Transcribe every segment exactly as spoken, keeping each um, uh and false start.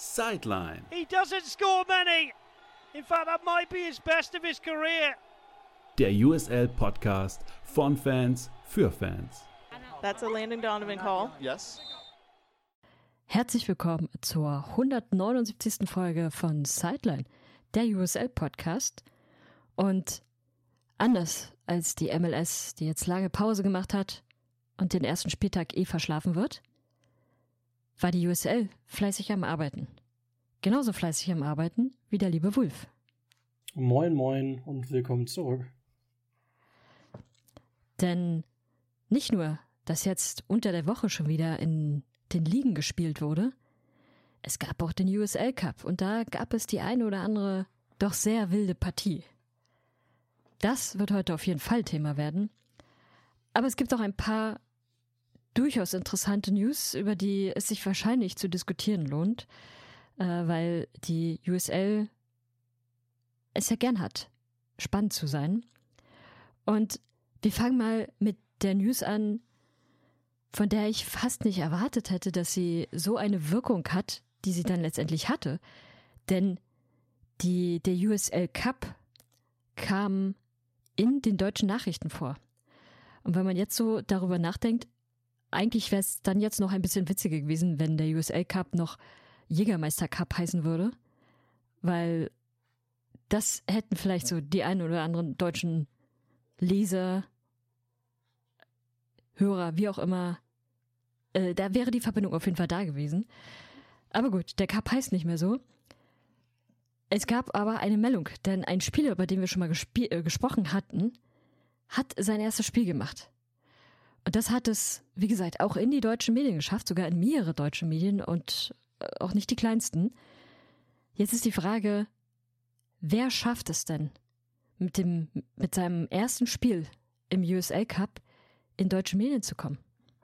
Sideline. He doesn't score many. In fact, that might be his best of his career. Der U S L-Podcast von Fans für Fans. That's a Landon Donovan call. Yes. Herzlich willkommen zur hundertneunundsiebzigsten Folge von Sideline, der U S L-Podcast. Und anders als die M L S, die jetzt lange Pause gemacht hat und den ersten Spieltag eh verschlafen wird, war die U S L fleißig am Arbeiten. Genauso fleißig am Arbeiten wie der liebe Wulf. Moin moin und willkommen zurück. Denn nicht nur, dass jetzt unter der Woche schon wieder in den Ligen gespielt wurde, es gab auch den U S L Cup und da gab es die eine oder andere doch sehr wilde Partie. Das wird heute auf jeden Fall Thema werden. Aber es gibt auch ein paar durchaus interessante News, über die es sich wahrscheinlich zu diskutieren lohnt, äh, weil die U S L es ja gern hat, spannend zu sein. Und wir fangen mal mit der News an, von der ich fast nicht erwartet hätte, dass sie so eine Wirkung hat, die sie dann letztendlich hatte. Denn die, der U S L Cup kam in den deutschen Nachrichten vor. Und wenn man jetzt so darüber nachdenkt, eigentlich wäre es dann jetzt noch ein bisschen witziger gewesen, wenn der U S L Cup noch Jägermeister Cup heißen würde, weil das hätten vielleicht so die einen oder anderen deutschen Leser, Hörer, wie auch immer, äh, da wäre die Verbindung auf jeden Fall da gewesen. Aber gut, der Cup heißt nicht mehr so. Es gab aber eine Meldung, denn ein Spieler, über den wir schon mal gespie- äh, gesprochen hatten, hat sein erstes Spiel gemacht. Und das hat es, wie gesagt, auch in die deutschen Medien geschafft, sogar in mehrere deutsche Medien und auch nicht die kleinsten. Jetzt ist die Frage, wer schafft es denn, mit dem, mit seinem ersten Spiel im U S L Cup in deutsche Medien zu kommen?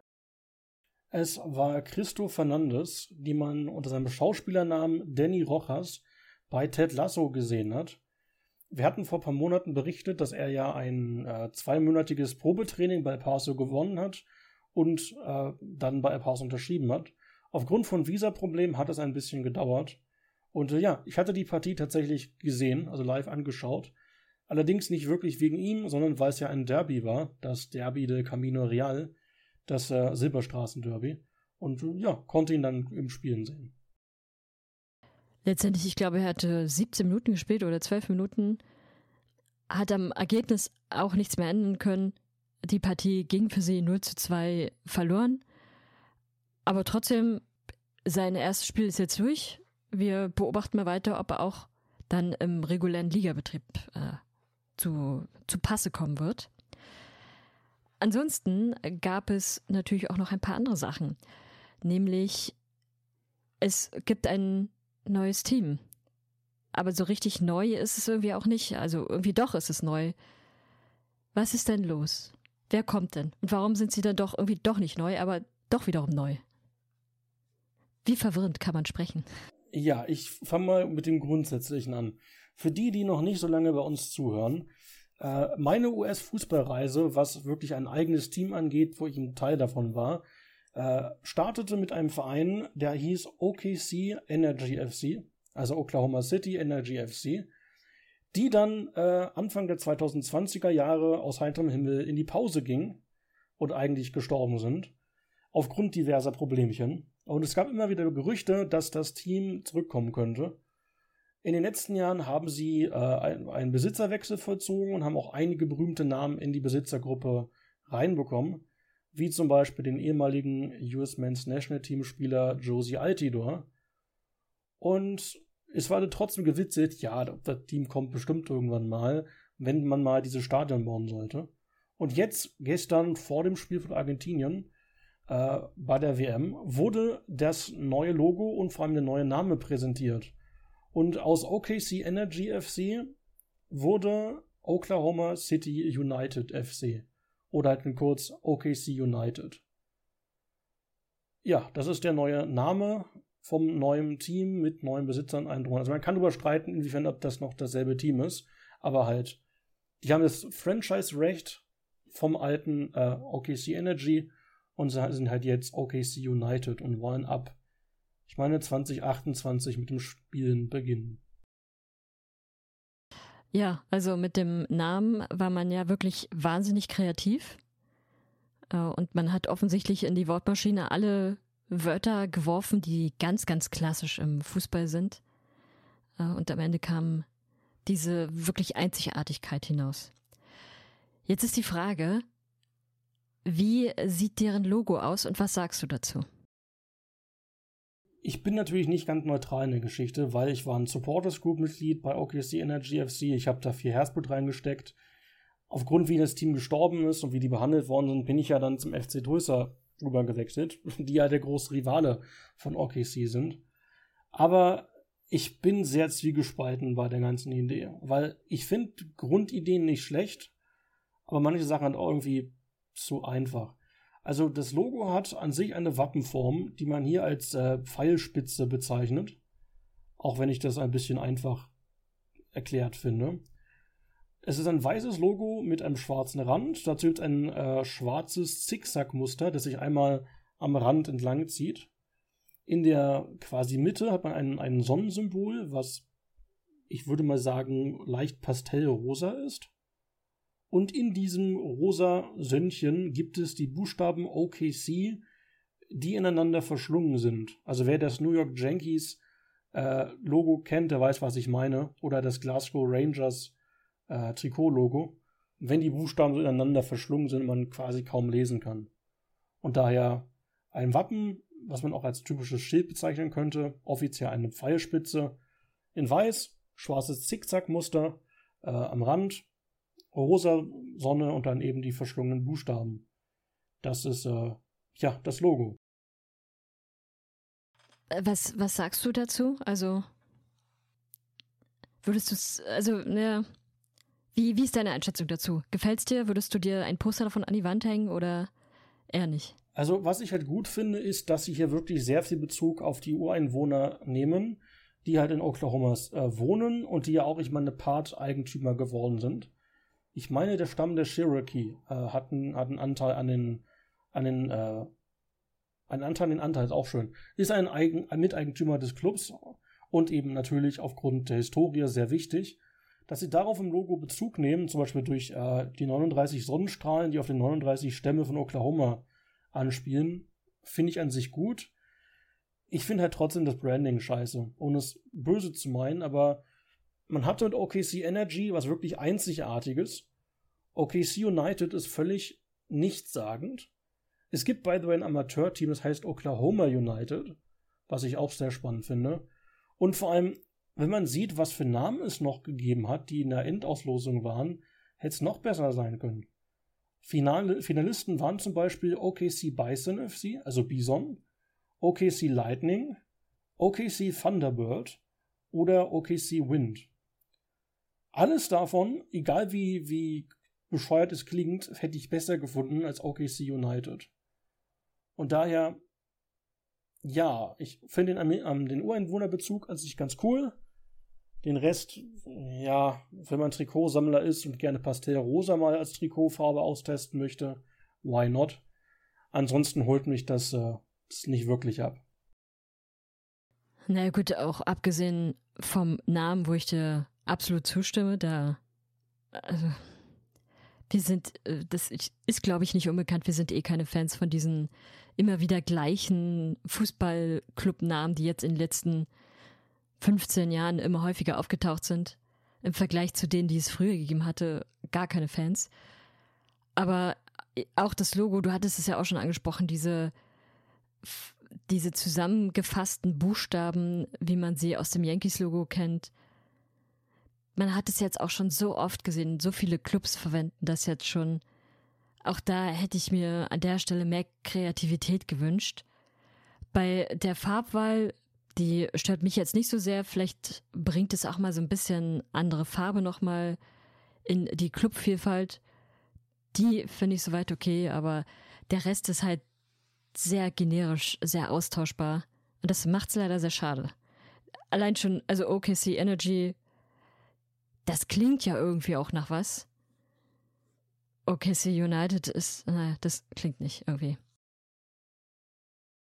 Es war Cristo Fernandes, die man unter seinem Schauspielernamen Danny Rojas bei Ted Lasso gesehen hat. Wir hatten vor ein paar Monaten berichtet, dass er ja ein äh, zweimonatiges Probetraining bei El Paso gewonnen hat und äh, dann bei El Paso unterschrieben hat. Aufgrund von Visaproblemen hat es ein bisschen gedauert. Und äh, ja, ich hatte die Partie tatsächlich gesehen, also live angeschaut. Allerdings nicht wirklich wegen ihm, sondern weil es ja ein Derby war, das Derby de Camino Real, das äh, Silberstraßen-Derby. Und äh, ja, konnte ihn dann im Spielen sehen. Letztendlich, ich glaube, er hatte siebzehn Minuten gespielt oder zwölf Minuten, hat am Ergebnis auch nichts mehr ändern können. Die Partie ging für sie null zu zwei verloren. Aber trotzdem, sein erstes Spiel ist jetzt durch. Wir beobachten mal weiter, ob er auch dann im regulären Ligabetrieb äh, zu, zu Passe kommen wird. Ansonsten gab es natürlich auch noch ein paar andere Sachen. Nämlich, es gibt ein neues Team. Aber so richtig neu ist es irgendwie auch nicht. Also irgendwie doch ist es neu. Was ist denn los? Wer kommt denn? Und warum sind sie dann doch irgendwie doch nicht neu, aber doch wiederum neu? Wie verwirrend kann man sprechen? Ja, ich fange mal mit dem Grundsätzlichen an. Für die, die noch nicht so lange bei uns zuhören, äh, meine U S-Fußballreise, was wirklich ein eigenes Team angeht, wo ich ein Teil davon war, äh, startete mit einem Verein, der hieß O K C Energy F C, also Oklahoma City Energy F C, die dann äh, Anfang der zweitausendzwanziger Jahre aus heiterem Himmel in die Pause ging und eigentlich gestorben sind, aufgrund diverser Problemchen. Und es gab immer wieder Gerüchte, dass das Team zurückkommen könnte. In den letzten Jahren haben sie äh, einen Besitzerwechsel vollzogen und haben auch einige berühmte Namen in die Besitzergruppe reinbekommen, wie zum Beispiel den ehemaligen U S Men's National Team Spieler Josie Altidore. Und es war trotzdem gewitzelt, ja, das Team kommt bestimmt irgendwann mal, wenn man mal dieses Stadion bauen sollte. Und jetzt, gestern vor dem Spiel von Argentinien, äh, bei der W M, wurde das neue Logo und vor allem der neue Name präsentiert. Und aus O K C Energy F C wurde Oklahoma City United F C. Oder halt in kurz O K C United. Ja, das ist der neue Name vom neuen Team mit neuen Besitzern eindrungen. Also man kann darüber streiten, inwiefern ob das noch dasselbe Team ist. Aber halt, die haben das Franchise-Recht vom alten äh, O K C Energy und sind halt jetzt O K C United und wollen ab ich meine zwanzig achtundzwanzig mit dem Spielen beginnen. Ja, also mit dem Namen war man ja wirklich wahnsinnig kreativ. Und man hat offensichtlich in die Wortmaschine alle Wörter geworfen, die ganz, ganz klassisch im Fußball sind. Und am Ende kam diese wirklich Einzigartigkeit hinaus. Jetzt ist die Frage, wie sieht deren Logo aus und was sagst du dazu? Ich bin natürlich nicht ganz neutral in der Geschichte, weil ich war ein Supporters Group Mitglied bei O K C Energy F C. Ich habe da viel Herzblut reingesteckt. Aufgrund, wie das Team gestorben ist und wie die behandelt worden sind, bin ich ja dann zum F C Tulsa rüber gewechselt, die ja der große Rivale von O K C sind. Aber ich bin sehr zwiegespalten bei der ganzen Idee, weil ich finde Grundideen nicht schlecht, aber manche Sachen halt auch irgendwie zu einfach. Also das Logo hat an sich eine Wappenform, die man hier als äh, Pfeilspitze bezeichnet, auch wenn ich das ein bisschen einfach erklärt finde. Es ist ein weißes Logo mit einem schwarzen Rand, dazu gibt es ein äh, schwarzes Zickzackmuster, das sich einmal am Rand entlang zieht. In der quasi Mitte hat man ein, ein Sonnensymbol, was ich würde mal sagen leicht pastellrosa ist. Und in diesem rosa Sönnchen gibt es die Buchstaben O K C, die ineinander verschlungen sind. Also wer das New York Yankees äh, Logo kennt, der weiß, was ich meine. Oder das Glasgow Rangers äh, Trikot-Logo. Wenn die Buchstaben so ineinander verschlungen sind, man quasi kaum lesen kann. Und daher ein Wappen, was man auch als typisches Schild bezeichnen könnte. Offiziell eine Pfeilspitze in weiß, schwarzes Zickzackmuster äh, am Rand. Rosa Sonne und dann eben die verschlungenen Buchstaben. Das ist, äh, ja, das Logo. Was, was sagst du dazu? Also, würdest du es, also, ne, wie, wie ist deine Einschätzung dazu? Gefällt's dir? Würdest du dir ein Poster davon an die Wand hängen oder eher nicht? Also, was ich halt gut finde, ist, dass sie hier wirklich sehr viel Bezug auf die Ureinwohner nehmen, die halt in Oklahoma äh, wohnen und die ja auch, ich meine, Part-Eigentümer geworden sind. Ich meine, der Stamm der Cherokee äh, hat, einen, hat einen Anteil an den, an den, äh, einen Anteil an den Anteil, ist auch schön. Ist ein, Eigen, ein Miteigentümer des Clubs und eben natürlich aufgrund der Historie sehr wichtig, dass sie darauf im Logo Bezug nehmen, zum Beispiel durch äh, die neununddreißig Sonnenstrahlen, die auf den neununddreißig Stämme von Oklahoma anspielen, finde ich an sich gut. Ich finde halt trotzdem das Branding scheiße, ohne es böse zu meinen, aber man hat mit O K C Energy was wirklich Einzigartiges. O K C United ist völlig nichtssagend. Es gibt, by the way, ein Amateurteam, das heißt Oklahoma United, was ich auch sehr spannend finde. Und vor allem, wenn man sieht, was für Namen es noch gegeben hat, die in der Endauslosung waren, hätte es noch besser sein können. Finale, Finalisten waren zum Beispiel O K C Bison F C, also Bison, O K C Lightning, O K C Thunderbird oder O K C Wind. Alles davon, egal wie, wie bescheuert es klingt, hätte ich besser gefunden als O K C United. Und daher, ja, ich finde den, den Ureinwohnerbezug an sich ganz cool. Den Rest, ja, wenn man Trikotsammler ist und gerne Pastellrosa mal als Trikotfarbe austesten möchte, why not? Ansonsten holt mich das, äh, das nicht wirklich ab. Na gut, auch abgesehen vom Namen, wo ich dir absolut zustimme, da, also, wir sind, das ist, glaube ich, nicht unbekannt, wir sind eh keine Fans von diesen immer wieder gleichen Fußballclubnamen, die jetzt in den letzten fünfzehn Jahren immer häufiger aufgetaucht sind. Im Vergleich zu denen, die es früher gegeben hatte, gar keine Fans. Aber auch das Logo, du hattest es ja auch schon angesprochen, diese, diese zusammengefassten Buchstaben, wie man sie aus dem Yankees-Logo kennt. Man hat es jetzt auch schon so oft gesehen, so viele Clubs verwenden das jetzt schon. Auch da hätte ich mir an der Stelle mehr Kreativität gewünscht. Bei der Farbwahl, die stört mich jetzt nicht so sehr. Vielleicht bringt es auch mal so ein bisschen andere Farbe nochmal in die Clubvielfalt. Die finde ich soweit okay, aber der Rest ist halt sehr generisch, sehr austauschbar. Und das macht es leider sehr schade. Allein schon, also O K C Energy, das klingt ja irgendwie auch nach was. O K C United ist, naja, das klingt nicht irgendwie.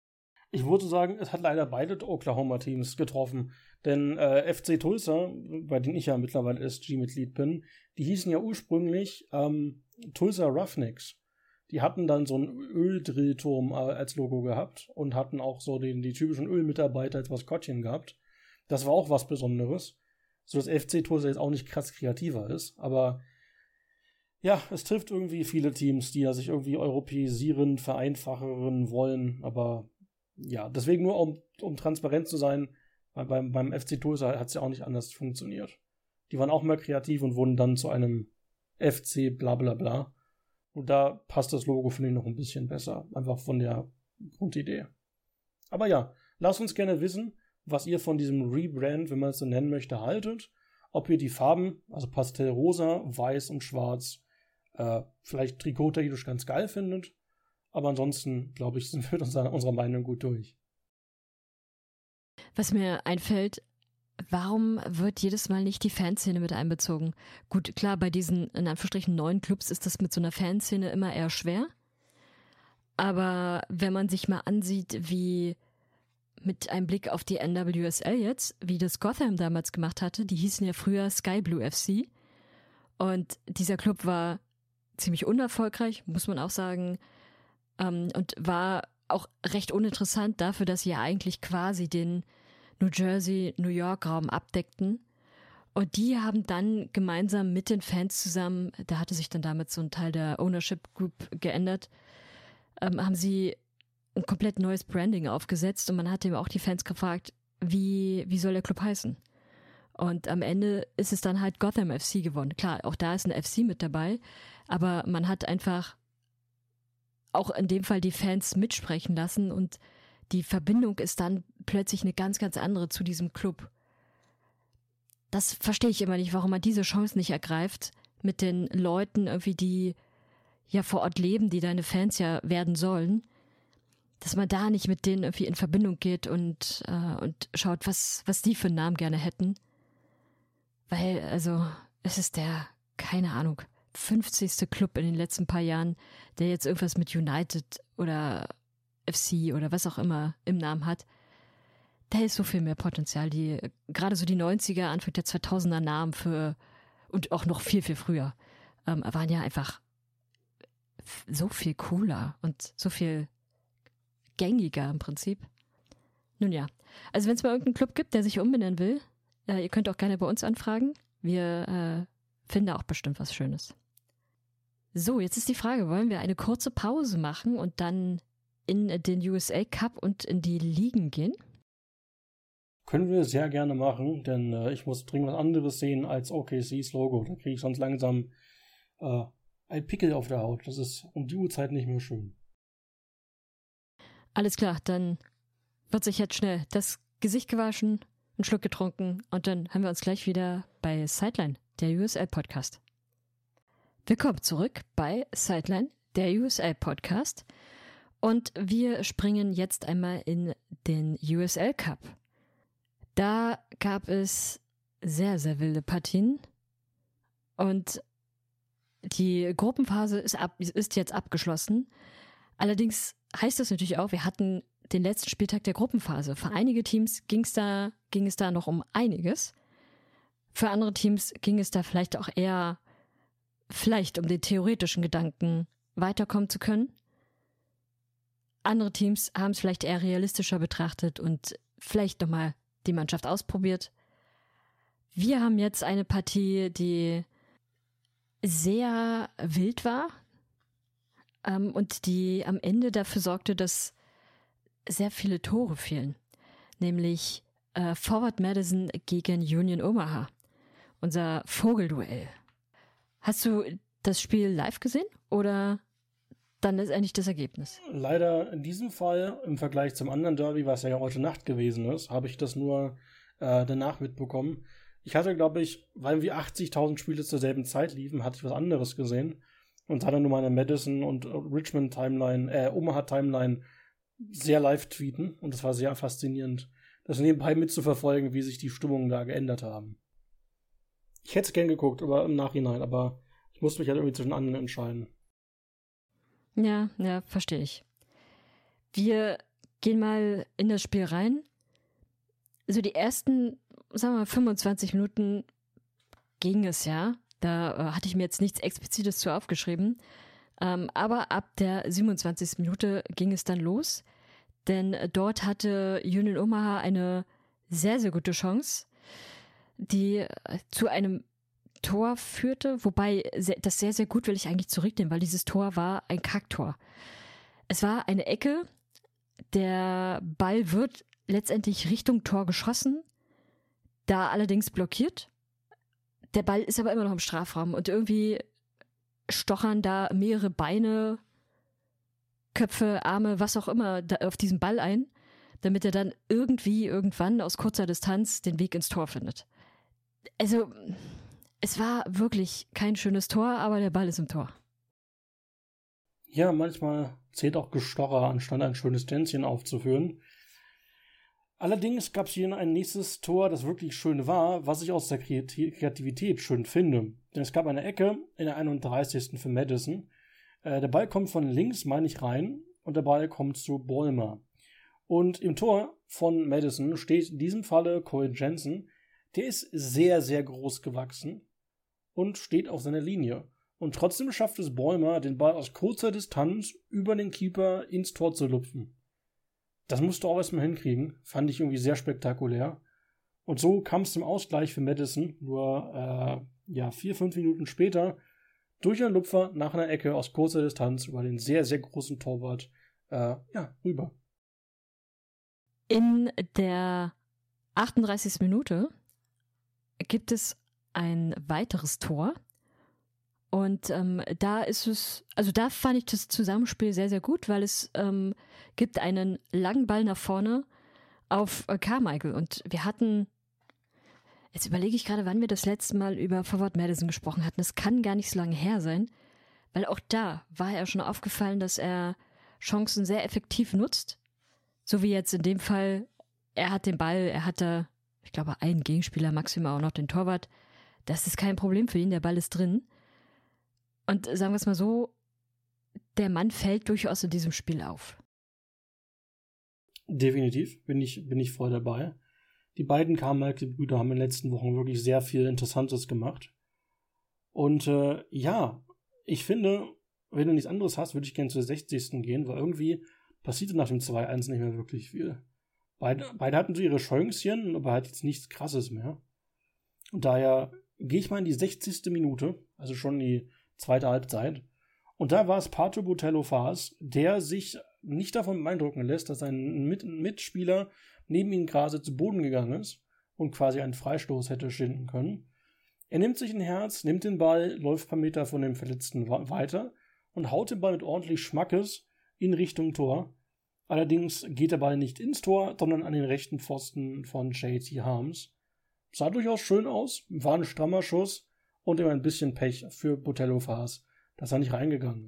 Ich würde sagen, es hat leider beide Oklahoma-Teams getroffen. Denn äh, F C Tulsa, bei denen ich ja mittlerweile S G-Mitglied bin, die hießen ja ursprünglich ähm, Tulsa Roughnecks. Die hatten dann so einen Öldrillturm äh, als Logo gehabt und hatten auch so den, die typischen Ölmitarbeiter als Maskottchen gehabt. Das war auch was Besonderes. So dass F C Tulsa jetzt auch nicht krass kreativer ist. Aber ja, es trifft irgendwie viele Teams, die ja sich irgendwie europäisieren, vereinfachen wollen. Aber ja, deswegen nur um, um transparent zu sein, weil beim, beim F C Tulsa hat es ja auch nicht anders funktioniert. Die waren auch mal kreativ und wurden dann zu einem F C bla bla bla. Und da passt das Logo, finde ich, noch ein bisschen besser. Einfach von der Grundidee. Aber ja, lasst uns gerne wissen, was ihr von diesem Rebrand, wenn man es so nennen möchte, haltet. Ob ihr die Farben, also Pastellrosa, Weiß und Schwarz, äh, vielleicht trikottechnisch ganz geil findet. Aber ansonsten, glaube ich, sind wir mit unserer, unserer Meinung gut durch. Was mir einfällt, warum wird jedes Mal nicht die Fanszene mit einbezogen? Gut, klar, bei diesen, in Anführungsstrichen, neuen Clubs ist das mit so einer Fanszene immer eher schwer. Aber wenn man sich mal ansieht, wie mit einem Blick auf die N W S L jetzt, wie das Gotham damals gemacht hatte, die hießen ja früher Sky Blue F C. Und dieser Club war ziemlich unerfolgreich, muss man auch sagen, ähm, und war auch recht uninteressant dafür, dass sie ja eigentlich quasi den New Jersey, New York Raum abdeckten. Und die haben dann gemeinsam mit den Fans zusammen, da hatte sich dann damit so ein Teil der Ownership Group geändert, ähm, haben sie ein komplett neues Branding aufgesetzt und man hat eben auch die Fans gefragt, wie, wie soll der Club heißen? Und am Ende ist es dann halt Gotham F C geworden. Klar, auch da ist ein F C mit dabei, aber man hat einfach auch in dem Fall die Fans mitsprechen lassen und die Verbindung ist dann plötzlich eine ganz, ganz andere zu diesem Club. Das verstehe ich immer nicht, warum man diese Chance nicht ergreift, mit den Leuten irgendwie, die ja vor Ort leben, die deine Fans ja werden sollen, dass man da nicht mit denen irgendwie in Verbindung geht und, äh, und schaut, was, was die für einen Namen gerne hätten. Weil, also, es ist der, keine Ahnung, fünfzigste Club in den letzten paar Jahren, der jetzt irgendwas mit United oder F C oder was auch immer im Namen hat. Da ist so viel mehr Potenzial. Die, gerade so die neunziger, Anfang der zweitausender Namen für, und auch noch viel, viel früher, ähm, waren ja einfach so viel cooler und so viel gängiger im Prinzip. Nun ja, also wenn es mal irgendeinen Club gibt, der sich umbenennen will, äh, ihr könnt auch gerne bei uns anfragen. Wir äh, finden da auch bestimmt was Schönes. So, jetzt ist die Frage, wollen wir eine kurze Pause machen und dann in den U S A Cup und in die Ligen gehen? Können wir sehr gerne machen, denn äh, ich muss dringend was anderes sehen als O K Cs Logo. Da kriege ich sonst langsam äh, ein Pickel auf der Haut. Das ist um die Uhrzeit nicht mehr schön. Alles klar, dann wird sich jetzt schnell das Gesicht gewaschen, einen Schluck getrunken und dann haben wir uns gleich wieder bei Sideline, der U S L Podcast. Willkommen zurück bei Sideline, der U S L Podcast. Und wir springen jetzt einmal in den U S L Cup. Da gab es sehr, sehr wilde Partien. Und die Gruppenphase ist, ab, ist jetzt abgeschlossen. Allerdings heißt das natürlich auch, wir hatten den letzten Spieltag der Gruppenphase. Für einige Teams ging's da, ging es da noch um einiges. Für andere Teams ging es da vielleicht auch eher vielleicht um den theoretischen Gedanken, weiterkommen zu können. Andere Teams haben es vielleicht eher realistischer betrachtet und vielleicht nochmal die Mannschaft ausprobiert. Wir haben jetzt eine Partie, die sehr wild war ähm, und die am Ende dafür sorgte, dass sehr viele Tore fielen. Nämlich äh, Forward Madison gegen Union Omaha. Unser Vogelduell. Hast du das Spiel live gesehen oder dann ist eigentlich das Ergebnis? Leider in diesem Fall, im Vergleich zum anderen Derby, was ja heute Nacht gewesen ist, habe ich das nur äh, danach mitbekommen. Ich hatte, glaube ich, weil wir achtzigtausend Spiele zur selben Zeit liefen, hatte ich was anderes gesehen und sah dann nur meine Madison und Richmond Timeline, äh, Omaha Timeline sehr live tweeten und es war sehr faszinierend, das nebenbei mitzuverfolgen, wie sich die Stimmungen da geändert haben. Ich hätte es gern geguckt, aber im Nachhinein, aber ich musste mich halt irgendwie zwischen anderen entscheiden. Ja, ja, verstehe ich. Wir gehen mal in das Spiel rein. Also die ersten, sagen wir mal, fünfundzwanzig Minuten ging es ja. Da äh, hatte ich mir jetzt nichts Explizites zu aufgeschrieben. Ähm, aber ab der siebenundzwanzigsten Minute ging es dann los. Denn dort hatte Union Omaha eine sehr, sehr gute Chance, die zu einem Tor führte. Wobei sehr, das sehr, sehr gut will ich eigentlich zurücknehmen, weil dieses Tor war ein Kacktor. Es war eine Ecke. Der Ball wird letztendlich Richtung Tor geschossen, da allerdings blockiert. Der Ball ist aber immer noch im Strafraum und irgendwie stochern da mehrere Beine, Köpfe, Arme, was auch immer da auf diesen Ball ein, damit er dann irgendwie irgendwann aus kurzer Distanz den Weg ins Tor findet. Also, es war wirklich kein schönes Tor, aber der Ball ist im Tor. Ja, manchmal zählt auch Gestocher, anstatt ein schönes Tänzchen aufzuführen. Allerdings gab es hier ein nächstes Tor, das wirklich schön war, was ich aus der Kreativität schön finde. Denn es gab eine Ecke in der einunddreißigsten für Madison. Äh, der Ball kommt von links, meine ich, rein und der Ball kommt zu Ballmer. Und im Tor von Madison steht in diesem Falle Cole Jensen. Der ist sehr, sehr groß gewachsen und steht auf seiner Linie. Und trotzdem schafft es Ballmer, den Ball aus kurzer Distanz über den Keeper ins Tor zu lupfen. Das musst du auch erstmal hinkriegen. Fand ich irgendwie sehr spektakulär. Und so kam es zum Ausgleich für Madison. Nur äh, ja, vier, fünf Minuten später durch einen Lupfer nach einer Ecke aus kurzer Distanz über den sehr, sehr großen Torwart äh, ja, rüber. In der achtunddreißigsten Minute gibt es ein weiteres Tor. Und ähm, da ist es, also da fand ich das Zusammenspiel sehr, sehr gut, weil es ähm, gibt einen langen Ball nach vorne auf äh, Carmichael. Und wir hatten, jetzt überlege ich gerade, wann wir das letzte Mal über Forward Madison gesprochen hatten. Das kann gar nicht so lange her sein, weil auch da war ja schon aufgefallen, dass er Chancen sehr effektiv nutzt. So wie jetzt in dem Fall, er hat den Ball, er hatte, ich glaube, einen Gegenspieler, maximal auch noch den Torwart. Das ist kein Problem für ihn, der Ball ist drin. Und sagen wir es mal so, der Mann fällt durchaus in diesem Spiel auf. Definitiv, bin ich, bin ich voll dabei. Die beiden Carmichael-Brüder haben in den letzten Wochen wirklich sehr viel Interessantes gemacht. Und äh, ja, ich finde, wenn du nichts anderes hast, würde ich gerne zur sechzigsten gehen, weil irgendwie passierte nach dem zwei eins nicht mehr wirklich viel. Beide, beide hatten so ihre Chancen, aber halt jetzt nichts Krasses mehr. Und daher gehe ich mal in die sechzigste Minute, also schon die zweite Halbzeit. Und da war es Pato Botelho-Fahs, der sich nicht davon beeindrucken lässt, dass sein Mit- Mitspieler neben ihm gerade zu Boden gegangen ist und quasi einen Freistoß hätte schinden können. Er nimmt sich ein Herz, nimmt den Ball, läuft ein paar Meter von dem Verletzten weiter und haut den Ball mit ordentlich Schmackes in Richtung Tor. Allerdings geht der Ball nicht ins Tor, sondern an den rechten Pfosten von J T Harms. Sah durchaus schön aus, war ein strammer Schuss und immer ein bisschen Pech für Botelho-Fahs. Da ist er nicht reingegangen.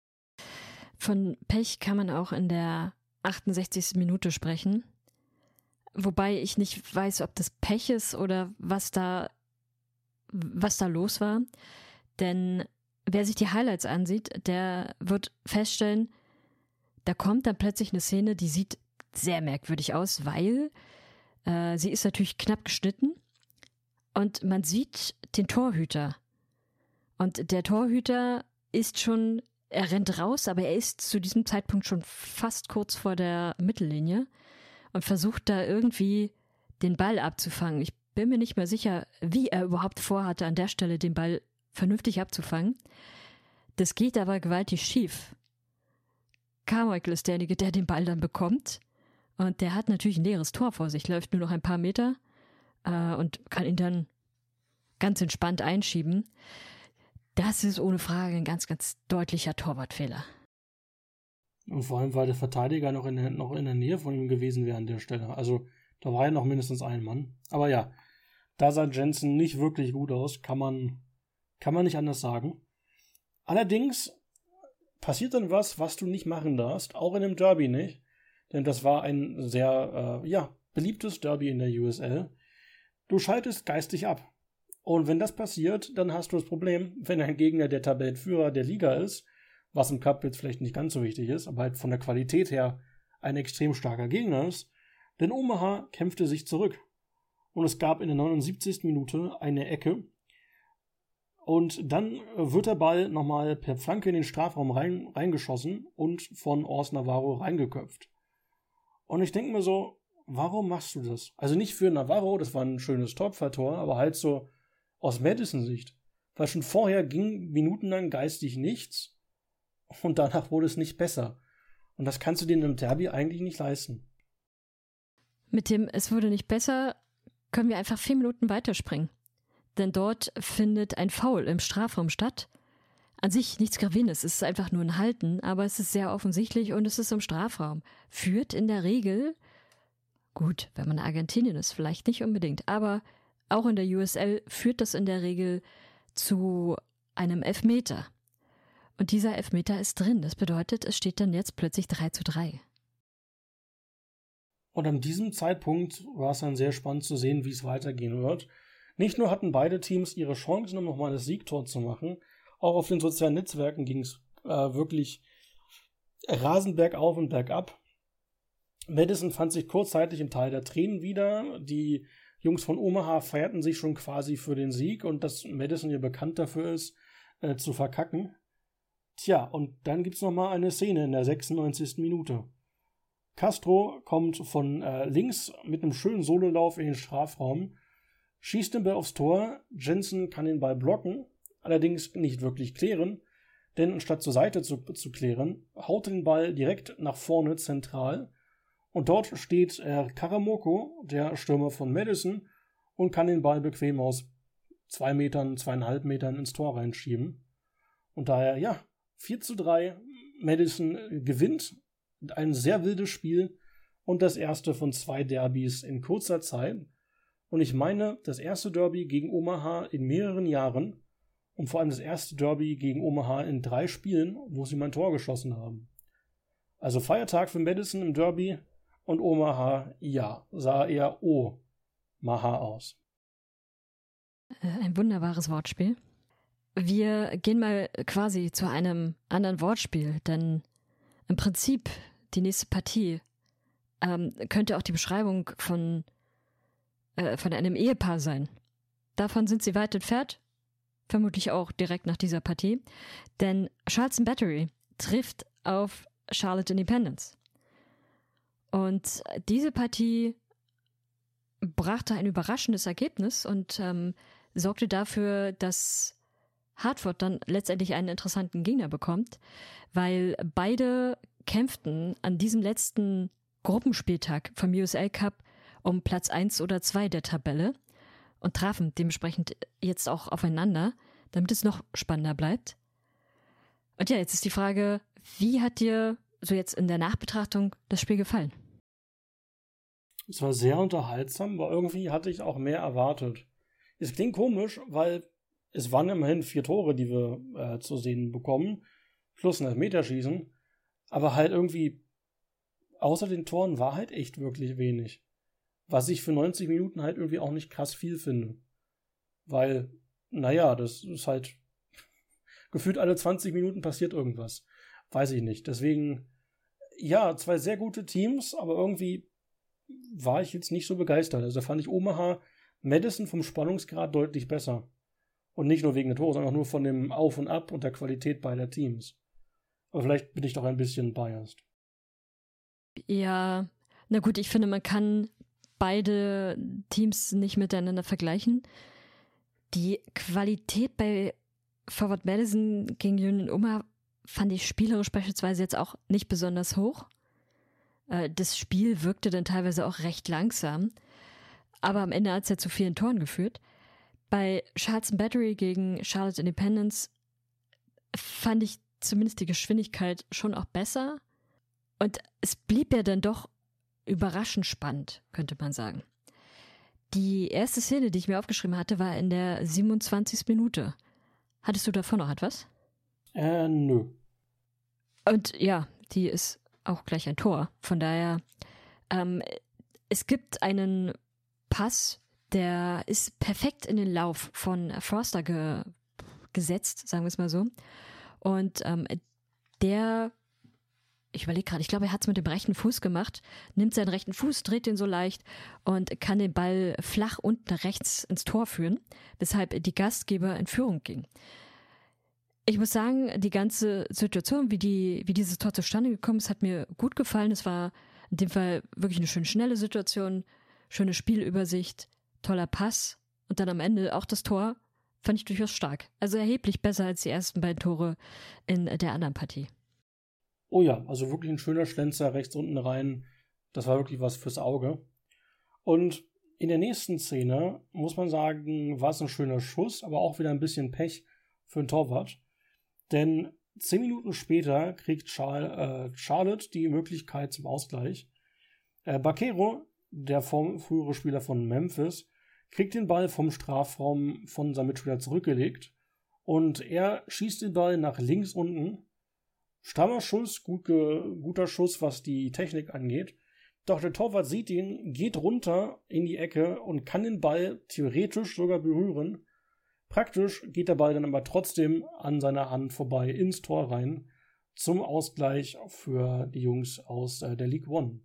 Von Pech kann man auch in der achtundsechzigsten Minute sprechen. Wobei ich nicht weiß, ob das Pech ist oder was da, was da los war. Denn wer sich die Highlights ansieht, der wird feststellen, da kommt dann plötzlich eine Szene, die sieht sehr merkwürdig aus, weil äh, sie ist natürlich knapp geschnitten und man sieht den Torhüter. Und der Torhüter ist schon, er rennt raus, aber er ist zu diesem Zeitpunkt schon fast kurz vor der Mittellinie und versucht da irgendwie den Ball abzufangen. Ich bin mir nicht mehr sicher, wie er überhaupt vorhatte, an der Stelle den Ball vernünftig abzufangen. Das geht aber gewaltig schief. Carmichael ist derjenige, der den Ball dann bekommt und der hat natürlich ein leeres Tor vor sich, läuft nur noch ein paar Meter äh, und kann ihn dann ganz entspannt einschieben. Das ist ohne Frage ein ganz, ganz deutlicher Torwartfehler. Und vor allem, weil der Verteidiger noch in der, noch in der Nähe von ihm gewesen wäre an der Stelle. Also da war ja noch mindestens ein Mann. Aber ja, da sah Jensen nicht wirklich gut aus, kann man, kann man nicht anders sagen. Allerdings passiert dann was, was du nicht machen darfst, auch in einem Derby nicht. Denn das war ein sehr äh, ja, beliebtes Derby in der U S L. Du schaltest geistig ab. Und wenn das passiert, dann hast du das Problem, wenn ein Gegner der Tabellenführer der Liga ist, was im Cup jetzt vielleicht nicht ganz so wichtig ist, aber halt von der Qualität her ein extrem starker Gegner ist, denn Omaha kämpfte sich zurück. Und es gab in der neunundsiebzigsten Minute eine Ecke. Und dann wird der Ball nochmal per Flanke in den Strafraum rein, reingeschossen und von Ors Navarro reingeköpft. Und ich denke mir so, warum machst du das? Also nicht für Navarro, das war ein schönes Torpfertor, aber halt so aus Madison-Sicht. Weil schon vorher ging minutenlang geistig nichts und danach wurde es nicht besser. Und das kannst du dir in einem Derby eigentlich nicht leisten. Mit dem "Es wurde nicht besser" können wir einfach vier Minuten weiterspringen. Denn dort findet ein Foul im Strafraum statt. An sich nichts Gravierendes, es ist einfach nur ein Halten, aber es ist sehr offensichtlich und es ist im Strafraum. Führt in der Regel, gut, wenn man Argentinien ist, vielleicht nicht unbedingt, aber auch in der U S L führt das in der Regel zu einem Elfmeter. Und dieser Elfmeter ist drin, das bedeutet, es steht dann jetzt plötzlich drei zu drei. Und an diesem Zeitpunkt war es dann sehr spannend zu sehen, wie es weitergehen wird. Nicht nur hatten beide Teams ihre Chancen, um nochmal das Siegtor zu machen, auch auf den sozialen Netzwerken ging es äh, wirklich rasend bergauf und bergab. Madison fand sich kurzzeitig im Tal der Tränen wieder. Die Jungs von Omaha feierten sich schon quasi für den Sieg und dass Madison ja bekannt dafür ist, äh, zu verkacken. Tja, und dann gibt's nochmal eine Szene in der sechsundneunzigsten Minute. Castro kommt von äh, links mit einem schönen Sololauf in den Strafraum, schießt den Ball aufs Tor, Jensen kann den Ball blocken, allerdings nicht wirklich klären, denn anstatt zur Seite zu, zu klären, haut den Ball direkt nach vorne zentral und dort steht äh, Karamoko, der Stürmer von Madison, und kann den Ball bequem aus zwei Metern, zweieinhalb Metern ins Tor reinschieben. Und daher, ja, vier zu drei, Madison gewinnt, ein sehr wildes Spiel und das erste von zwei Derbys in kurzer Zeit. Und ich meine, das erste Derby gegen Omaha in mehreren Jahren und vor allem das erste Derby gegen Omaha in drei Spielen, wo sie mein Tor geschossen haben. Also Feiertag für Madison im Derby und Omaha, ja, sah eher O-Maha aus. Ein wunderbares Wortspiel. Wir gehen mal quasi zu einem anderen Wortspiel, denn im Prinzip die nächste Partie ähm, könnte auch die Beschreibung von von einem Ehepaar sein. Davon sind sie weit entfernt, vermutlich auch direkt nach dieser Partie, denn Charleston Battery trifft auf Charlotte Independence. Und diese Partie brachte ein überraschendes Ergebnis und ähm, sorgte dafür, dass Hartford dann letztendlich einen interessanten Gegner bekommt, weil beide kämpften an diesem letzten Gruppenspieltag vom U S L Cup um Platz eins oder zwei der Tabelle und trafen dementsprechend jetzt auch aufeinander, damit es noch spannender bleibt. Und ja, jetzt ist die Frage, wie hat dir so jetzt in der Nachbetrachtung das Spiel gefallen? Es war sehr unterhaltsam, aber irgendwie hatte ich auch mehr erwartet. Es klingt komisch, weil es waren immerhin vier Tore, die wir äh, zu sehen bekommen, plus ein Elfmeterschießen, aber halt irgendwie außer den Toren war halt echt wirklich wenig. Was ich für neunzig Minuten halt irgendwie auch nicht krass viel finde. Weil, naja, das ist halt gefühlt alle zwanzig Minuten passiert irgendwas. Weiß ich nicht. Deswegen, ja, zwei sehr gute Teams, aber irgendwie war ich jetzt nicht so begeistert. Also da fand ich Omaha Madison vom Spannungsgrad deutlich besser. Und nicht nur wegen der Tore, sondern auch nur von dem Auf und Ab und der Qualität beider Teams. Aber vielleicht bin ich doch ein bisschen biased. Ja, na gut, ich finde, man kann beide Teams nicht miteinander vergleichen. Die Qualität bei Forward Madison gegen Union Omaha fand ich spielerisch beispielsweise jetzt auch nicht besonders hoch. Das Spiel wirkte dann teilweise auch recht langsam, aber am Ende hat es ja zu vielen Toren geführt. Bei Charleston Battery gegen Charlotte Independence fand ich zumindest die Geschwindigkeit schon auch besser und es blieb ja dann doch überraschend spannend, könnte man sagen. Die erste Szene, die ich mir aufgeschrieben hatte, war in der siebenundzwanzigsten Minute. Hattest du davon noch etwas? Äh, nö. Und ja, die ist auch gleich ein Tor. Von daher, ähm, es gibt einen Pass, der ist perfekt in den Lauf von Foster ge- gesetzt, sagen wir es mal so. Und ähm, der ich überlege gerade, ich glaube, er hat es mit dem rechten Fuß gemacht, nimmt seinen rechten Fuß, dreht den so leicht und kann den Ball flach unten rechts ins Tor führen, weshalb die Gastgeber in Führung gingen. Ich muss sagen, die ganze Situation, wie, die, wie dieses Tor zustande gekommen ist, hat mir gut gefallen. Es war in dem Fall wirklich eine schöne, schnelle Situation, schöne Spielübersicht, toller Pass und dann am Ende auch das Tor, fand ich durchaus stark. Also erheblich besser als die ersten beiden Tore in der anderen Partie. Oh ja, also wirklich ein schöner Schlenzer rechts unten rein. Das war wirklich was fürs Auge. Und in der nächsten Szene, muss man sagen, war es ein schöner Schuss, aber auch wieder ein bisschen Pech für den Torwart. Denn zehn Minuten später kriegt Char- äh, Charlotte die Möglichkeit zum Ausgleich. Äh, Baquero, der vom, frühere Spieler von Memphis, kriegt den Ball vom Strafraum von seinem Mitspieler zurückgelegt und er schießt den Ball nach links unten. Strammer Schuss, gut ge, guter Schuss, was die Technik angeht. Doch der Torwart sieht ihn, geht runter in die Ecke und kann den Ball theoretisch sogar berühren. Praktisch geht der Ball dann aber trotzdem an seiner Hand vorbei ins Tor rein zum Ausgleich für die Jungs aus äh, der League One.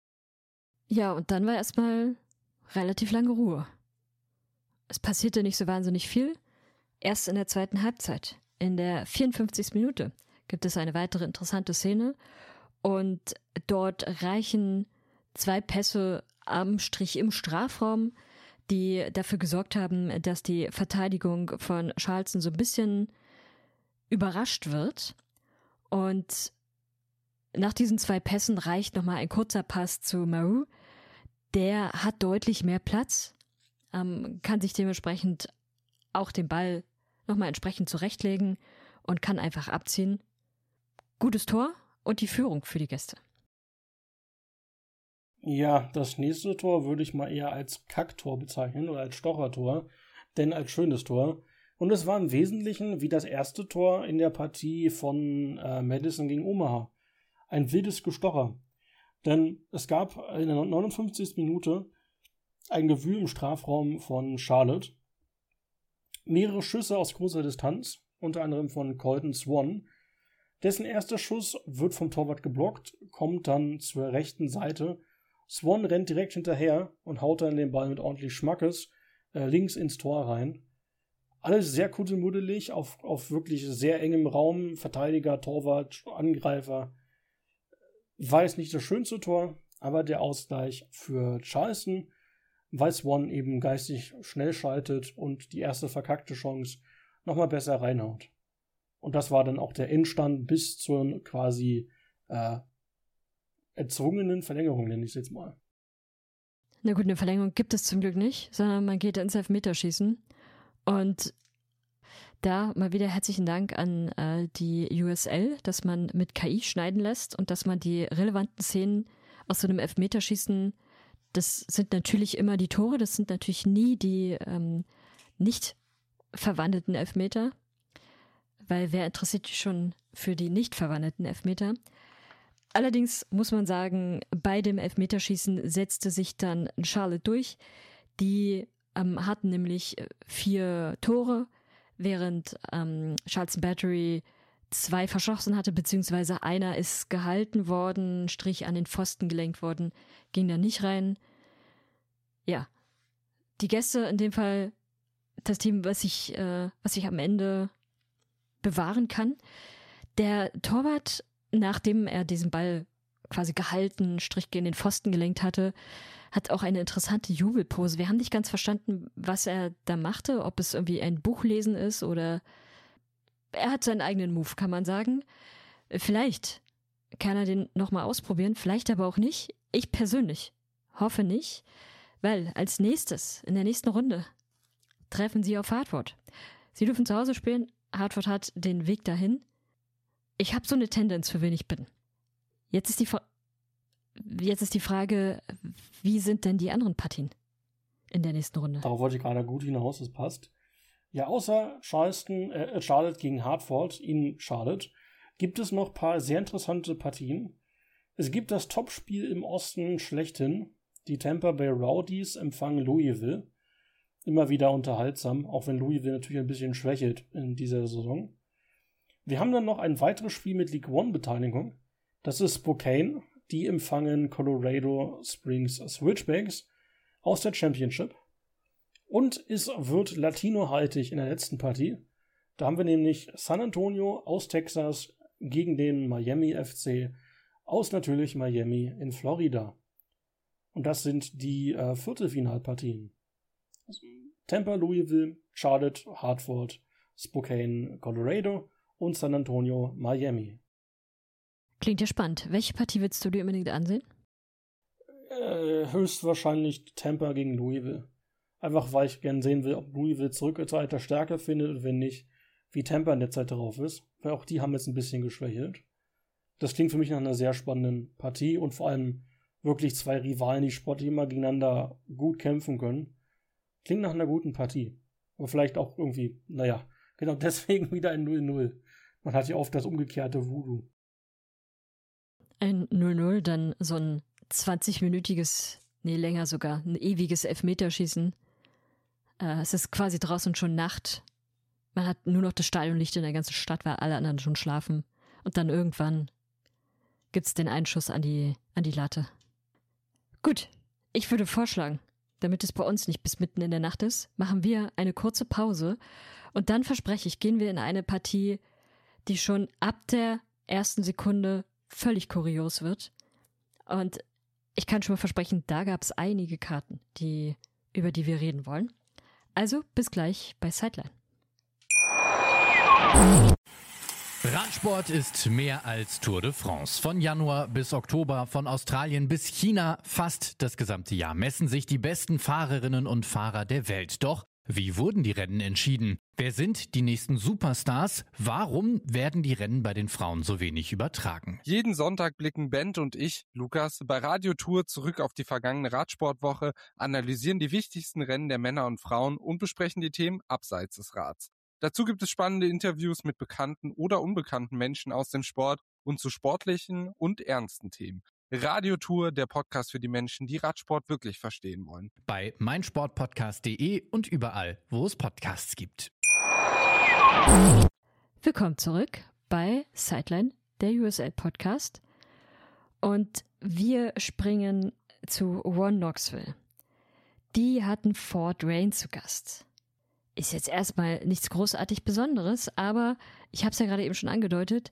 Ja, und dann war erstmal relativ lange Ruhe. Es passierte nicht so wahnsinnig viel. Erst in der zweiten Halbzeit, in der vierundfünfzigsten Minute, gibt es eine weitere interessante Szene und dort reichen zwei Pässe am Strich im Strafraum, die dafür gesorgt haben, dass die Verteidigung von Charleston so ein bisschen überrascht wird. Und nach diesen zwei Pässen reicht nochmal ein kurzer Pass zu Maru. Der hat deutlich mehr Platz, ähm, kann sich dementsprechend auch den Ball nochmal entsprechend zurechtlegen und kann einfach abziehen. Gutes Tor und die Führung für die Gäste. Ja, das nächste Tor würde ich mal eher als Kacktor bezeichnen oder als Stochertor, denn als schönes Tor. Und es war im Wesentlichen wie das erste Tor in der Partie von äh, Madison gegen Omaha. Ein wildes Gestocher. Denn es gab in der neunundfünfzigsten Minute ein Gewühl im Strafraum von Charlotte. Mehrere Schüsse aus großer Distanz, unter anderem von Colton Swan. Dessen erster Schuss wird vom Torwart geblockt, kommt dann zur rechten Seite. Swan rennt direkt hinterher und haut dann den Ball mit ordentlich Schmackes äh, links ins Tor rein. Alles sehr kuddelmuddelig, auf, auf wirklich sehr engem Raum. Verteidiger, Torwart, Angreifer. War jetzt nicht das schönste Tor, aber der Ausgleich für Charleston, weil Swan eben geistig schnell schaltet und die erste verkackte Chance nochmal besser reinhaut. Und das war dann auch der Endstand bis zur quasi äh, erzwungenen Verlängerung, nenne ich es jetzt mal. Na gut, eine Verlängerung gibt es zum Glück nicht, sondern man geht ins Elfmeterschießen. Und da mal wieder herzlichen Dank an äh, die U S L, dass man mit K I schneiden lässt und dass man die relevanten Szenen aus so einem Elfmeterschießen, das sind natürlich immer die Tore, das sind natürlich nie die ähm, nicht verwandelten Elfmeter, weil wer interessiert sich schon für die nicht verwandelten Elfmeter? Allerdings muss man sagen, bei dem Elfmeterschießen setzte sich dann Charlotte durch. Die ähm, hatten nämlich vier Tore, während ähm, Charleston Battery zwei verschossen hatte, beziehungsweise einer ist gehalten worden, Strich an den Pfosten gelenkt worden, ging da nicht rein. Ja, die Gäste, in dem Fall das Team, was ich, äh, was ich am Ende bewahren kann. Der Torwart, nachdem er diesen Ball quasi gehalten, Strich gegen den Pfosten gelenkt hatte, hat auch eine interessante Jubelpose. Wir haben nicht ganz verstanden, was er da machte, ob es irgendwie ein Buchlesen ist oder er hat seinen eigenen Move, kann man sagen. Vielleicht kann er den nochmal ausprobieren, vielleicht aber auch nicht. Ich persönlich hoffe nicht, weil als nächstes, in der nächsten Runde, treffen sie auf Hartford. Sie dürfen zu Hause spielen, Hartford hat den Weg dahin. Ich habe so eine Tendenz, für wen ich bin. Jetzt ist die Fra- Jetzt ist die Frage, wie sind denn die anderen Partien in der nächsten Runde? Darauf wollte ich gerade gut hinaus, das passt. Ja, außer Charleston, äh, Charlotte gegen Hartford in Charlotte gibt es noch ein paar sehr interessante Partien. Es gibt das Topspiel im Osten schlechthin. Die Tampa Bay Rowdies empfangen Louisville. Immer wieder unterhaltsam, auch wenn Louisville natürlich ein bisschen schwächelt in dieser Saison. Wir haben dann noch ein weiteres Spiel mit League One Beteiligung. Das ist Spokane. Die empfangen Colorado Springs Switchbacks aus der Championship. Und es wird latinohaltig in der letzten Partie. Da haben wir nämlich San Antonio aus Texas gegen den Miami F C aus natürlich Miami in Florida. Und das sind die äh, Viertelfinalpartien. Also Tampa, Louisville, Charlotte, Hartford, Spokane, Colorado und San Antonio, Miami. Klingt ja spannend. Welche Partie willst du dir unbedingt ansehen? Äh, höchstwahrscheinlich Tampa gegen Louisville. Einfach, weil ich gerne sehen will, ob Louisville zurückgezeigter Stärke findet und wenn nicht, wie Tampa in der Zeit darauf ist. Weil auch die haben jetzt ein bisschen geschwächelt. Das klingt für mich nach einer sehr spannenden Partie und vor allem wirklich zwei Rivalen, die sportlich immer gegeneinander gut kämpfen können. Klingt nach einer guten Partie. Aber vielleicht auch irgendwie, naja, genau deswegen wieder ein null null. Man hat ja oft das umgekehrte Voodoo. Ein null null, dann so ein zwanzigminütiges, nee, länger sogar, ein ewiges Elfmeterschießen. Äh, es ist quasi draußen schon Nacht. Man hat nur noch das Stadionlicht in der ganzen Stadt, weil alle anderen schon schlafen. Und dann irgendwann gibt's den Einschuss an die, an die Latte. Gut, ich würde vorschlagen, damit es bei uns nicht bis mitten in der Nacht ist, machen wir eine kurze Pause und dann verspreche ich, gehen wir in eine Partie, die schon ab der ersten Sekunde völlig kurios wird. Und ich kann schon mal versprechen, da gab es einige Karten, die, über die wir reden wollen. Also bis gleich bei Sideline. Radsport ist mehr als Tour de France. Von Januar bis Oktober, von Australien bis China, fast das gesamte Jahr messen sich die besten Fahrerinnen und Fahrer der Welt. Doch wie wurden die Rennen entschieden? Wer sind die nächsten Superstars? Warum werden die Rennen bei den Frauen so wenig übertragen? Jeden Sonntag blicken Bent und ich, Lukas, bei Radio Tour zurück auf die vergangene Radsportwoche, analysieren die wichtigsten Rennen der Männer und Frauen und besprechen die Themen abseits des Rads. Dazu gibt es spannende Interviews mit bekannten oder unbekannten Menschen aus dem Sport und zu sportlichen und ernsten Themen. Radio Tour, der Podcast für die Menschen, die Radsport wirklich verstehen wollen. Bei meinsportpodcast punkt de und überall, wo es Podcasts gibt. Willkommen zurück bei Sideline, der U S L Podcast. Und wir springen zu Ron Knoxville. Die hatten Fort Wayne zu Gast. Ist jetzt erstmal nichts großartig Besonderes, aber ich habe es ja gerade eben schon angedeutet,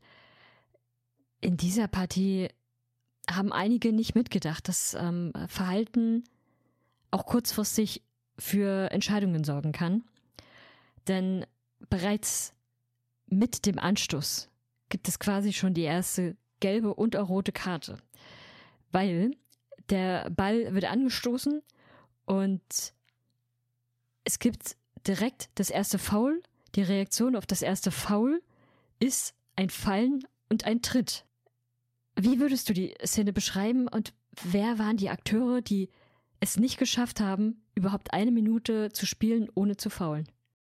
in dieser Partie haben einige nicht mitgedacht, dass ähm, Verhalten auch kurzfristig für Entscheidungen sorgen kann. Denn bereits mit dem Anstoß gibt es quasi schon die erste gelbe und auch rote Karte. Weil der Ball wird angestoßen und es gibt direkt das erste Foul. Die Reaktion auf das erste Foul ist ein Fallen und ein Tritt. Wie würdest du die Szene beschreiben und wer waren die Akteure, die es nicht geschafft haben, überhaupt eine Minute zu spielen, ohne zu faulen?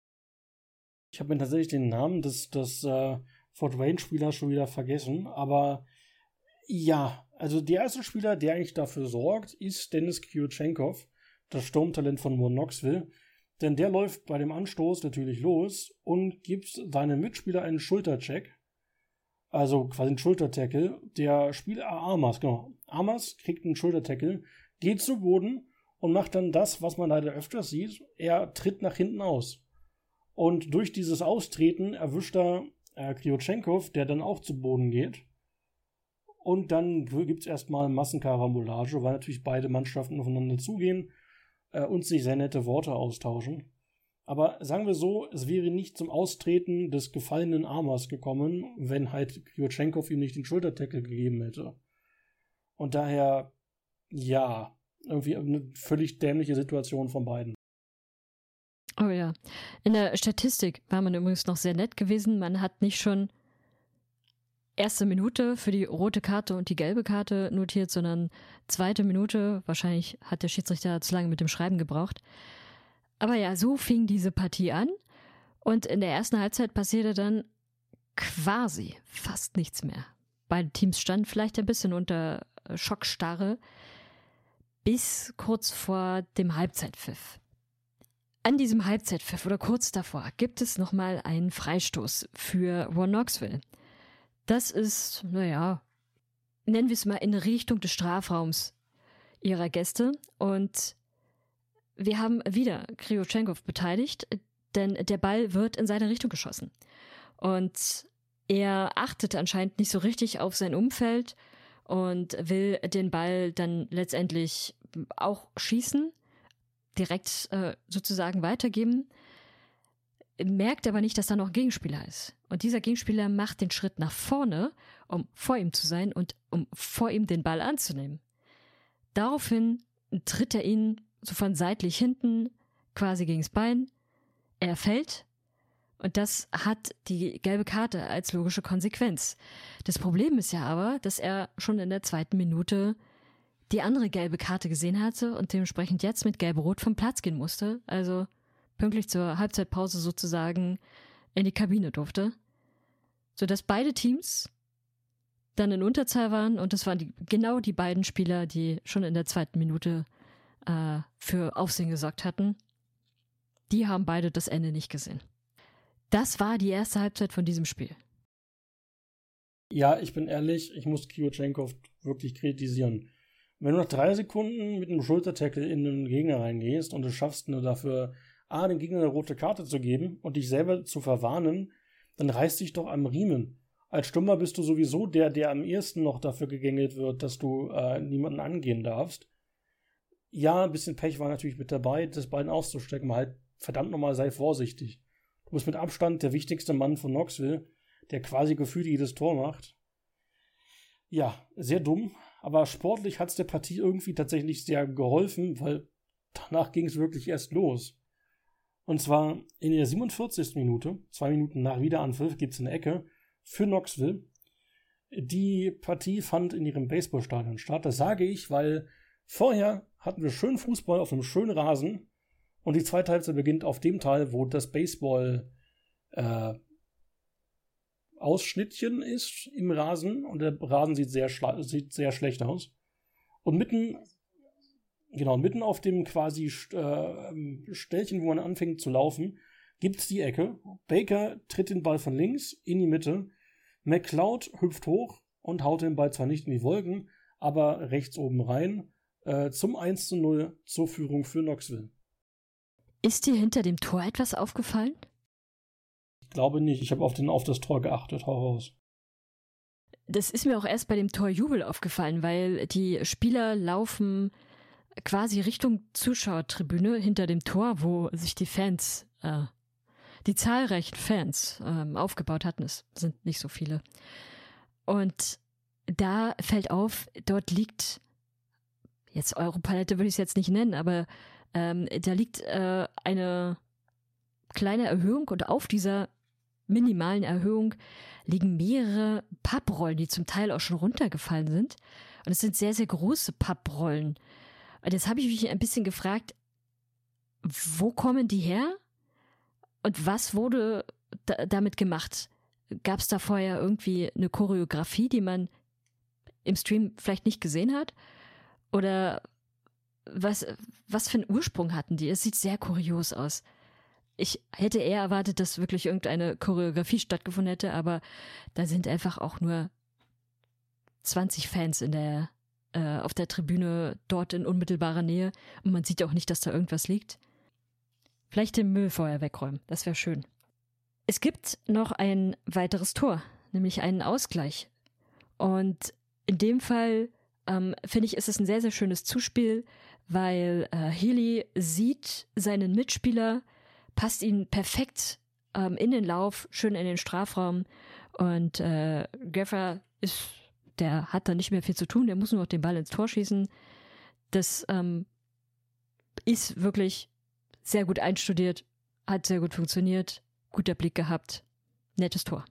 Ich habe mir tatsächlich den Namen des, des äh, Fort Wayne-Spielers schon wieder vergessen, aber ja, also der erste Spieler, der eigentlich dafür sorgt, ist Dennis Kiyotchenkov, das Sturmtalent von Ron Knoxville. Denn der läuft bei dem Anstoß natürlich los und gibt seinem Mitspieler einen Schultercheck. Also quasi einen Schultertackle. Der Spieler Armas, genau. Armas kriegt einen Schultertackle, geht zu Boden und macht dann das, was man leider öfters sieht. Er tritt nach hinten aus. Und durch dieses Austreten erwischt er äh, Kiyotchenkov, der dann auch zu Boden geht. Und dann gibt es erstmal Massenkarambolage, weil natürlich beide Mannschaften aufeinander zugehen und sich sehr nette Worte austauschen. Aber sagen wir so, es wäre nicht zum Austreten des gefallenen Armas gekommen, wenn halt Kiyotchenkov ihm nicht den Schultertackle gegeben hätte. Und daher, ja, irgendwie eine völlig dämliche Situation von beiden. Oh ja. In der Statistik war man übrigens noch sehr nett gewesen. Man hat nicht schon erste Minute für die rote Karte und die gelbe Karte notiert, sondern zweite Minute. Wahrscheinlich hat der Schiedsrichter zu lange mit dem Schreiben gebraucht. Aber ja, so fing diese Partie an und in der ersten Halbzeit passierte dann quasi fast nichts mehr. Beide Teams standen vielleicht ein bisschen unter Schockstarre bis kurz vor dem Halbzeitpfiff. An diesem Halbzeitpfiff oder kurz davor gibt es nochmal einen Freistoß für Ron Knoxville. Das ist, naja, nennen wir es mal, in Richtung des Strafraums ihrer Gäste. Und wir haben wieder Kryuchenkov beteiligt, denn der Ball wird in seine Richtung geschossen. Und er achtet anscheinend nicht so richtig auf sein Umfeld und will den Ball dann letztendlich auch schießen, direkt äh, sozusagen weitergeben, merkt aber nicht, dass da noch ein Gegenspieler ist. Und dieser Gegenspieler macht den Schritt nach vorne, um vor ihm zu sein und um vor ihm den Ball anzunehmen. Daraufhin tritt er ihn so von seitlich hinten quasi gegens Bein. Er fällt und das hat die gelbe Karte als logische Konsequenz. Das Problem ist ja aber, dass er schon in der zweiten Minute die andere gelbe Karte gesehen hatte und dementsprechend jetzt mit Gelb-Rot vom Platz gehen musste, also pünktlich zur Halbzeitpause sozusagen in die Kabine durfte, sodass beide Teams dann in Unterzahl waren und das waren die, genau die beiden Spieler, die schon in der zweiten Minute äh, für Aufsehen gesorgt hatten. Die haben beide das Ende nicht gesehen. Das war die erste Halbzeit von diesem Spiel. Ja, ich bin ehrlich, ich muss Kryuchenkov wirklich kritisieren. Wenn du nach drei Sekunden mit einem Schultertackle in den Gegner reingehst und es schaffst, nur dafür A, dem Gegner eine rote Karte zu geben und dich selber zu verwarnen, dann reiß dich doch am Riemen. Als Stürmer bist du sowieso der, der am ehesten noch dafür gegängelt wird, dass du äh, niemanden angehen darfst. Ja, ein bisschen Pech war natürlich mit dabei, das Bein auszustecken, aber halt verdammt nochmal, sei vorsichtig. Du bist mit Abstand der wichtigste Mann von Knoxville, der quasi gefühlt jedes Tor macht. Ja, sehr dumm, aber sportlich hat es der Partie irgendwie tatsächlich sehr geholfen, weil danach ging es wirklich erst los. Und zwar in der siebenundvierzigsten Minute, zwei Minuten nach Wiederanpfiff, gibt es eine Ecke für Knoxville. Die Partie fand in ihrem Baseballstadion statt. Das sage ich, weil vorher hatten wir schönen Fußball auf einem schönen Rasen und die zweite Halbzeit beginnt auf dem Teil, wo das Baseball äh, Ausschnittchen ist im Rasen und der Rasen sieht sehr, schla- sieht sehr schlecht aus. Und mitten, genau, mitten auf dem quasi äh, Stellchen, wo man anfängt zu laufen, gibt es die Ecke. Baker tritt den Ball von links in die Mitte. McLeod hüpft hoch und haut den Ball zwar nicht in die Wolken, aber rechts oben rein äh, zum eins zu null zur Führung für Knoxville. Ist dir hinter dem Tor etwas aufgefallen? Ich glaube nicht. Ich habe auf, den, auf das Tor geachtet. Hau raus. Das ist mir auch erst bei dem Torjubel aufgefallen, weil die Spieler laufen quasi Richtung Zuschauertribüne hinter dem Tor, wo sich die Fans, äh, die zahlreichen Fans ähm, aufgebaut hatten. Es sind nicht so viele. Und da fällt auf, dort liegt, jetzt Europalette würde ich es jetzt nicht nennen, aber ähm, da liegt äh, eine kleine Erhöhung und auf dieser minimalen Erhöhung liegen mehrere Papprollen, die zum Teil auch schon runtergefallen sind. Und es sind sehr, sehr große Papprollen. Und jetzt habe ich mich ein bisschen gefragt, wo kommen die her? Und was wurde da, damit gemacht? Gab es da vorher irgendwie eine Choreografie, die man im Stream vielleicht nicht gesehen hat? Oder was, was für einen Ursprung hatten die? Es sieht sehr kurios aus. Ich hätte eher erwartet, dass wirklich irgendeine Choreografie stattgefunden hätte, aber da sind einfach auch nur zwanzig Fans in der, äh, auf der Tribüne dort in unmittelbarer Nähe und man sieht auch nicht, dass da irgendwas liegt. Vielleicht den Müll vorher wegräumen, das wäre schön. Es gibt noch ein weiteres Tor, nämlich einen Ausgleich. Und in dem Fall ähm, finde ich, ist es ein sehr, sehr schönes Zuspiel, weil äh, Healy sieht seinen Mitspieler, passt ihn perfekt ähm, in den Lauf, schön in den Strafraum und äh, Geffer ist, der hat da nicht mehr viel zu tun, der muss nur noch den Ball ins Tor schießen. Das ähm, ist wirklich sehr gut einstudiert, hat sehr gut funktioniert, guter Blick gehabt, nettes Tor.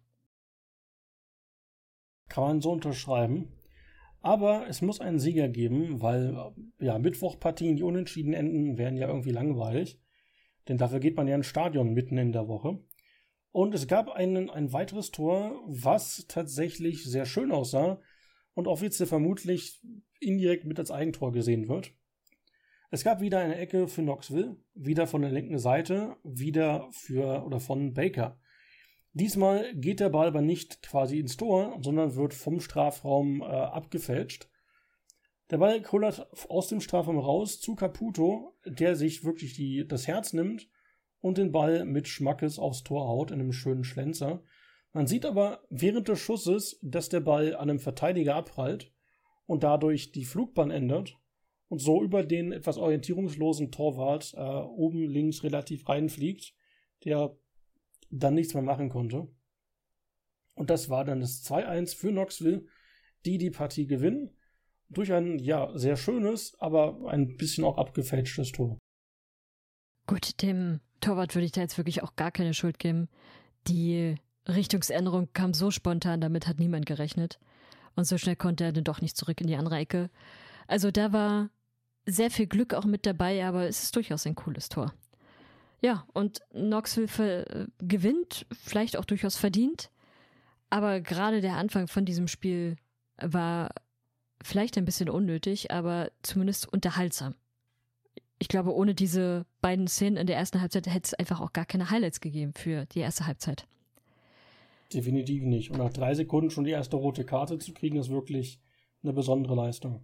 Kann man so unterschreiben. Aber es muss einen Sieger geben, weil ja Mittwochpartien, die unentschieden enden, wären ja irgendwie langweilig. Denn dafür geht man ja ins Stadion mitten in der Woche. Und es gab einen, ein weiteres Tor, was tatsächlich sehr schön aussah und offiziell vermutlich indirekt mit als Eigentor gesehen wird. Es gab wieder eine Ecke für Knoxville, wieder von der linken Seite, wieder für oder von Baker. Diesmal geht der Ball aber nicht quasi ins Tor, sondern wird vom Strafraum äh, abgefälscht. Der Ball kullert aus dem Strafraum raus zu Caputo, der sich wirklich die, das Herz nimmt und den Ball mit Schmackes aufs Tor haut, in einem schönen Schlenzer. Man sieht aber während des Schusses, dass der Ball an einem Verteidiger abprallt und dadurch die Flugbahn ändert und so über den etwas orientierungslosen Torwart äh, oben links relativ reinfliegt, der dann nichts mehr machen konnte. Und das war dann das zwei eins für Knoxville, die die Partie gewinnen, durch ein, ja, sehr schönes, aber ein bisschen auch abgefälschtes Tor. Gut, dem Torwart würde ich da jetzt wirklich auch gar keine Schuld geben. Die Richtungsänderung kam so spontan, damit hat niemand gerechnet. Und so schnell konnte er dann doch nicht zurück in die andere Ecke. Also da war sehr viel Glück auch mit dabei, aber es ist durchaus ein cooles Tor. Ja, und Knoxville äh, gewinnt, vielleicht auch durchaus verdient, aber gerade der Anfang von diesem Spiel war vielleicht ein bisschen unnötig, aber zumindest unterhaltsam. Ich glaube, ohne diese beiden Szenen in der ersten Halbzeit hätte es einfach auch gar keine Highlights gegeben für die erste Halbzeit. Definitiv nicht. Und nach drei Sekunden schon die erste rote Karte zu kriegen, ist wirklich eine besondere Leistung.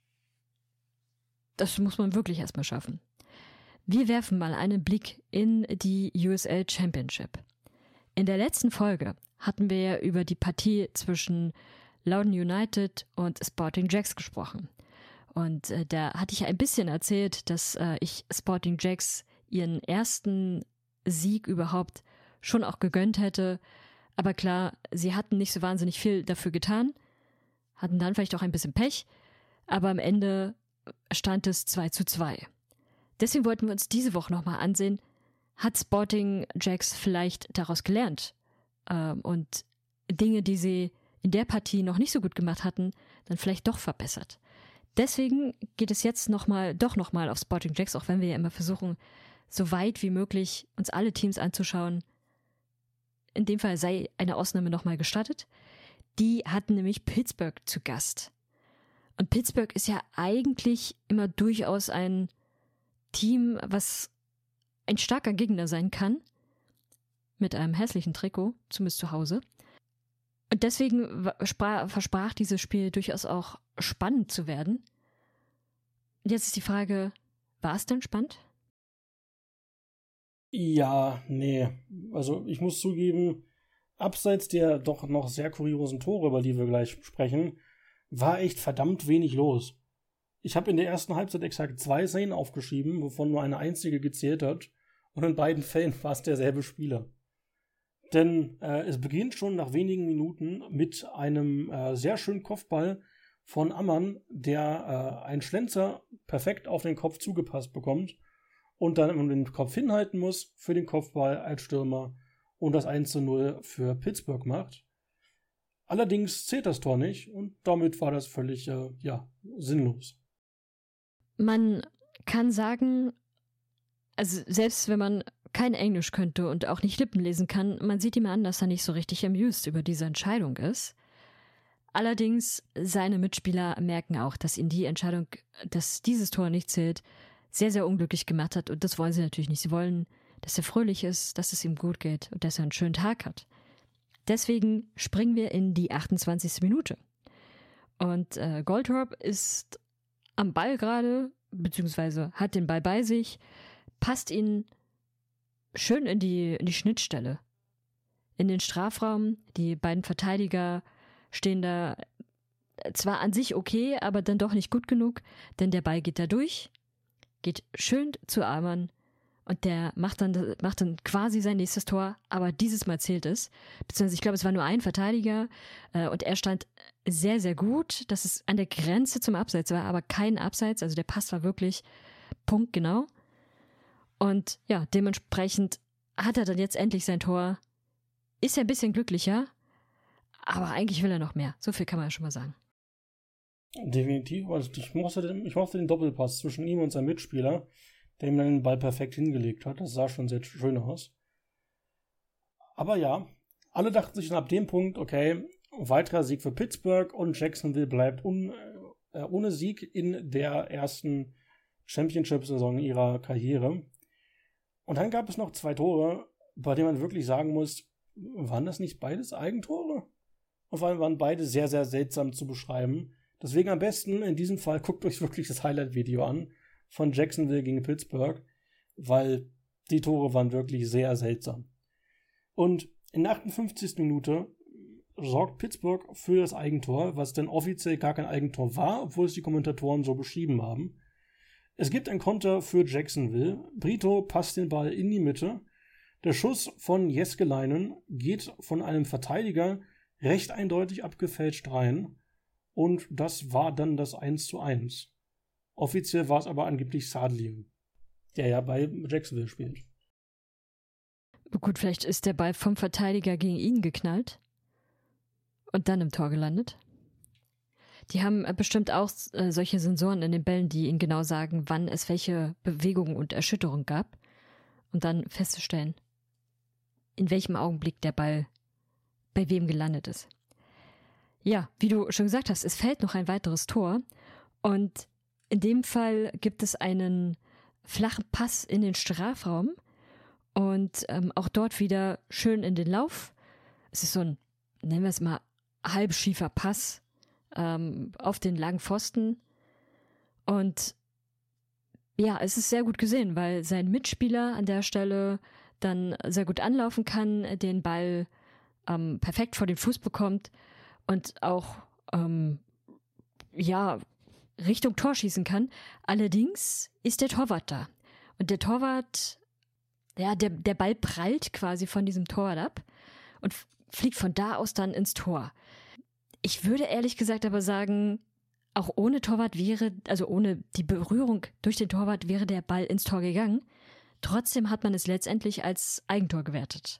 Das muss man wirklich erstmal schaffen. Wir werfen mal einen Blick in die U S L Championship. In der letzten Folge hatten wir ja über die Partie zwischen Loudoun United und Sporting Jacks gesprochen. Und äh, da hatte ich ein bisschen erzählt, dass äh, ich Sporting Jacks ihren ersten Sieg überhaupt schon auch gegönnt hätte. Aber klar, sie hatten nicht so wahnsinnig viel dafür getan, hatten dann vielleicht auch ein bisschen Pech, aber am Ende stand es zwei zu zwei. Deswegen wollten wir uns diese Woche nochmal ansehen, hat Sporting Jacks vielleicht daraus gelernt ähm, und Dinge, die sie in der Partie noch nicht so gut gemacht hatten, dann vielleicht doch verbessert. Deswegen geht es jetzt noch mal, doch nochmal auf Sporting Jacks, auch wenn wir ja immer versuchen, so weit wie möglich uns alle Teams anzuschauen. In dem Fall sei eine Ausnahme nochmal gestattet. Die hatten nämlich Pittsburgh zu Gast. Und Pittsburgh ist ja eigentlich immer durchaus ein Team, was ein starker Gegner sein kann, mit einem hässlichen Trikot, zumindest zu Hause. Und deswegen versprach dieses Spiel durchaus auch spannend zu werden. Und jetzt ist die Frage, war es denn spannend? Ja, nee. Also ich muss zugeben, abseits der doch noch sehr kuriosen Tore, über die wir gleich sprechen, war echt verdammt wenig los. Ich habe in der ersten Halbzeit exakt zwei Szenen aufgeschrieben, wovon nur eine einzige gezählt hat. Und in beiden Fällen war es derselbe Spieler. Denn äh, es beginnt schon nach wenigen Minuten mit einem äh, sehr schönen Kopfball von Ammann, der äh, einen Schlenzer perfekt auf den Kopf zugepasst bekommt und dann um den Kopf hinhalten muss für den Kopfball als Stürmer und das eins zu null für Pittsburgh macht. Allerdings zählt das Tor nicht und damit war das völlig äh, ja, sinnlos. Man kann sagen, also selbst wenn man kein Englisch könnte und auch nicht Lippen lesen kann, man sieht ihm an, dass er nicht so richtig amused über diese Entscheidung ist. Allerdings, seine Mitspieler merken auch, dass ihn die Entscheidung, dass dieses Tor nicht zählt, sehr, sehr unglücklich gemacht hat. Und das wollen sie natürlich nicht. Sie wollen, dass er fröhlich ist, dass es ihm gut geht und dass er einen schönen Tag hat. Deswegen springen wir in die achtundzwanzigste Minute. Und äh, Goldthorpe ist am Ball gerade, beziehungsweise hat den Ball bei sich, passt ihn schön in die, in die Schnittstelle. In den Strafraum. Die beiden Verteidiger stehen da zwar an sich okay, aber dann doch nicht gut genug, denn der Ball geht da durch, geht schön zu Ammann und der macht dann, macht dann quasi sein nächstes Tor, aber dieses Mal zählt es. Beziehungsweise ich glaube, es war nur ein Verteidiger äh, und er stand sehr, sehr gut, dass es an der Grenze zum Abseits war, aber kein Abseits, also der Pass war wirklich punktgenau. Und ja, dementsprechend hat er dann jetzt endlich sein Tor, ist er ein bisschen glücklicher, aber eigentlich will er noch mehr. So viel kann man ja schon mal sagen. Definitiv. Also ich mochte den, ich mochte den Doppelpass zwischen ihm und seinem Mitspieler, der ihm dann den Ball perfekt hingelegt hat. Das sah schon sehr schön aus. Aber ja, alle dachten sich dann ab dem Punkt, okay, weiterer Sieg für Pittsburgh und Jacksonville bleibt un, äh, ohne Sieg in der ersten Championship-Saison ihrer Karriere. Und dann gab es noch zwei Tore, bei denen man wirklich sagen muss, waren das nicht beides Eigentore? Und vor allem waren beide sehr, sehr seltsam zu beschreiben. Deswegen am besten in diesem Fall guckt euch wirklich das Highlight-Video an von Jacksonville gegen Pittsburgh, weil die Tore waren wirklich sehr seltsam. Und in der achtundfünfzigsten Minute sorgt Pittsburgh für das Eigentor, was dann offiziell gar kein Eigentor war, obwohl es die Kommentatoren so beschrieben haben. Es gibt einen Konter für Jacksonville. Brito passt den Ball in die Mitte. Der Schuss von Jääskeläinen geht von einem Verteidiger recht eindeutig abgefälscht rein. Und das war dann das eins zu eins. Offiziell war es aber angeblich Sadlier, der ja bei Jacksonville spielt. Gut, vielleicht ist der Ball vom Verteidiger gegen ihn geknallt und dann im Tor gelandet. Die haben bestimmt auch äh, solche Sensoren in den Bällen, die ihnen genau sagen, wann es welche Bewegung und Erschütterung gab, um dann festzustellen, in welchem Augenblick der Ball bei wem gelandet ist. Ja, wie du schon gesagt hast, es fällt noch ein weiteres Tor und in dem Fall gibt es einen flachen Pass in den Strafraum und ähm, auch dort wieder schön in den Lauf. Es ist so ein, nennen wir es mal, halbschiefer Pass ähm, auf den langen Pfosten und ja, es ist sehr gut gesehen, weil sein Mitspieler an der Stelle dann sehr gut anlaufen kann, den Ball ähm, perfekt vor den Fuß bekommt und auch ähm, ja Richtung Tor schießen kann. Allerdings ist der Torwart da. Und der Torwart, ja, der, der Ball prallt quasi von diesem Torwart ab und f- fliegt von da aus dann ins Tor. Ich würde ehrlich gesagt aber sagen, auch ohne Torwart wäre, also ohne die Berührung durch den Torwart wäre der Ball ins Tor gegangen. Trotzdem hat man es letztendlich als Eigentor gewertet.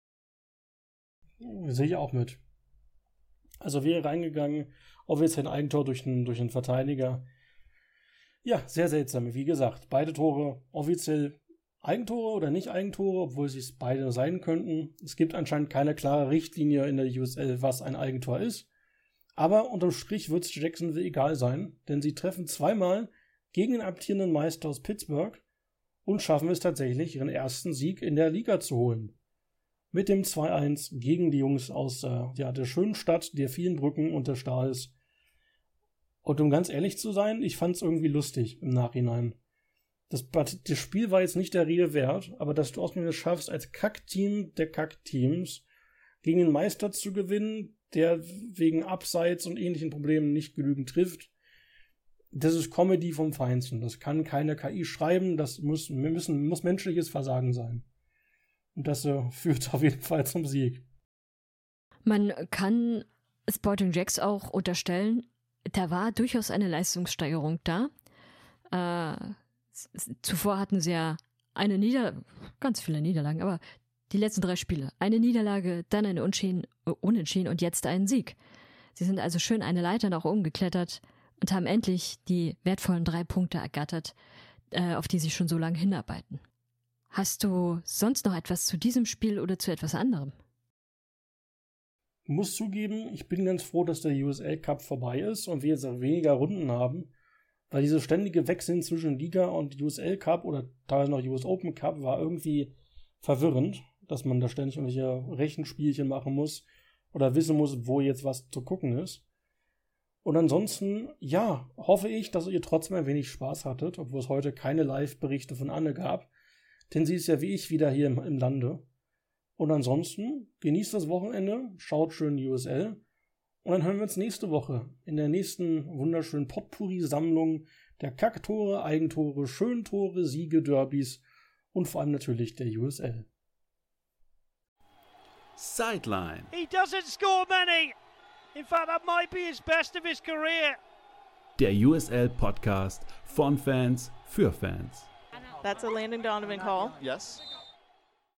Sehe ich auch mit. Also wäre reingegangen, offiziell ein Eigentor durch einen, durch einen Verteidiger. Ja, sehr seltsam. Wie gesagt, beide Tore offiziell Eigentore oder nicht Eigentore, obwohl sie es beide sein könnten. Es gibt anscheinend keine klare Richtlinie in der U S L, was ein Eigentor ist. Aber unterm Strich wird es Jacksonville egal sein, denn sie treffen zweimal gegen den amtierenden Meister aus Pittsburgh und schaffen es tatsächlich, ihren ersten Sieg in der Liga zu holen. Mit dem zwei eins gegen die Jungs aus äh, ja, der schönen Stadt, der vielen Brücken und der Stahls. Und um ganz ehrlich zu sein, ich fand es irgendwie lustig im Nachhinein. Das, das Spiel war jetzt nicht der Rede wert, aber dass du ausgerechnet schaffst, als Kackteam der Kackteams gegen den Meister zu gewinnen, der wegen Abseits und ähnlichen Problemen nicht genügend trifft, das ist Comedy vom Feinsten. Das kann keine K I schreiben, das muss, müssen, muss menschliches Versagen sein. Und das äh, führt auf jeden Fall zum Sieg. Man kann Sporting Jacks auch unterstellen, da war durchaus eine Leistungssteigerung da. Äh, zuvor hatten sie ja eine Niederlage, ganz viele Niederlagen, aber die letzten drei Spiele. Eine Niederlage, dann eine Unentschieden, äh, Unentschieden und jetzt einen Sieg. Sie sind also schön eine Leiter nach oben geklettert und haben endlich die wertvollen drei Punkte ergattert, äh, auf die sie schon so lange hinarbeiten. Hast du sonst noch etwas zu diesem Spiel oder zu etwas anderem? Ich muss zugeben, ich bin ganz froh, dass der U S L Cup vorbei ist und wir jetzt auch weniger Runden haben, weil diese ständige Wechseln zwischen Liga und U S L Cup oder teilweise noch U S Open Cup war irgendwie verwirrend, dass man da ständig irgendwelche Rechenspielchen machen muss oder wissen muss, wo jetzt was zu gucken ist. Und ansonsten, ja, hoffe ich, dass ihr trotzdem ein wenig Spaß hattet, obwohl es heute keine Live-Berichte von Anne gab, denn sie ist ja wie ich wieder hier im, im Lande. Und ansonsten, genießt das Wochenende, schaut schön U S L und dann hören wir uns nächste Woche in der nächsten wunderschönen Potpourri-Sammlung der Kacktore, Eigentore, Schöntore, Siege, Derbys und vor allem natürlich der U S L. Sideline. He doesn't score many. In fact, that might be his best of his career. Der U S L-Podcast von Fans für Fans. That's a Landon Donovan call. Yes.